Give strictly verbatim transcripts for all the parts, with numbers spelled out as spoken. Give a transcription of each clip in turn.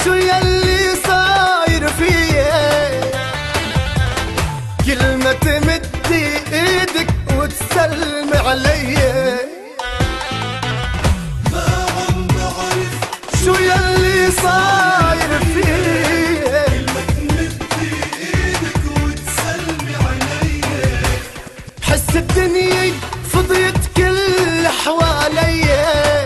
شو يلي صاير فيا؟ كل ما تمدي ايدك وتسلم عليا ما عم بعرف شو يلي صاير فيا. كل ما تمدي ايدك وتسلمي عليا حس الدنيا فضيت كل حواليا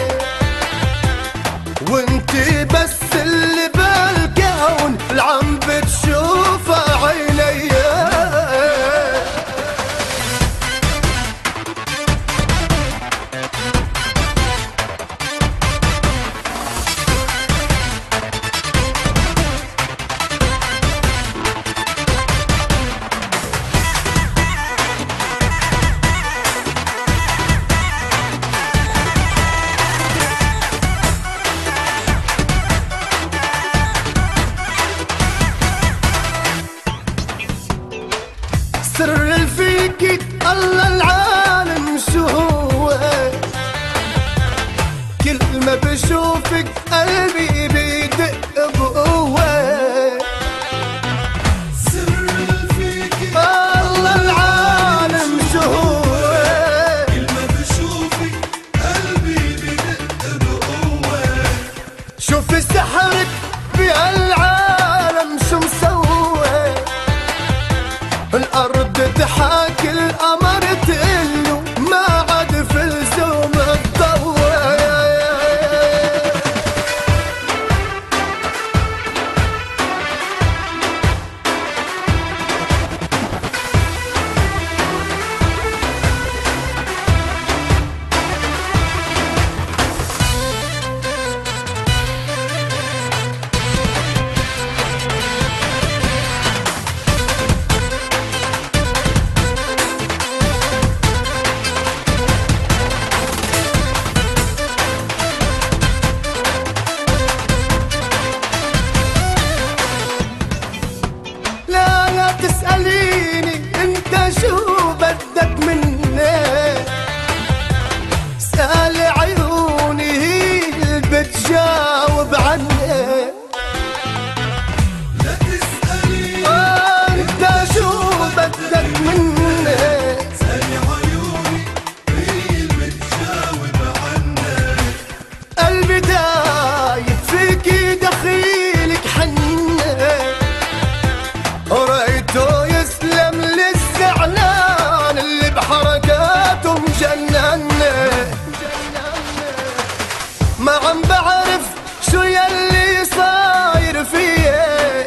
وانتي بس اللي بالكون اللي عم بتشوفه عينيا. سر الفيكي الله العالم شو هو، كل ما بشوفك قلبي بيدق بقوة. سر الفيكي الله العالم شو هو، كل ما بشوفك قلبي بدق بقوة. شوفي سحرك بهالعالم شو مسوى. الأرض تحاكي القمر تقله ما عاد في لزوم الضوء. تسأليني انت شو بدك مني، اسألي عيوني هي اللي بتجاوب عني. لا تسألي انت شو بدك مني، اسألي عيوني هي اللي بتجاوب عني. قلبي دايب فيكي دخيلك حنة، ورأيته يسلم للزعلان اللي بحركاته مجنن. ما عم بعرف شو يلي صاير فيا،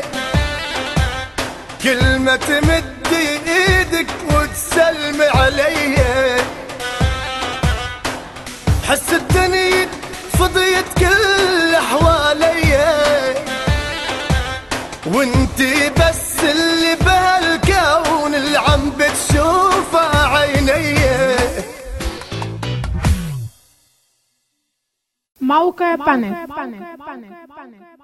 كل ما تمدي ايدك وتسلمي عليا. حس الدنيا فضيت كل حواليا وانتي بس اللي بهالكون اللي عم بتشوفه عينيا. موقع بانل.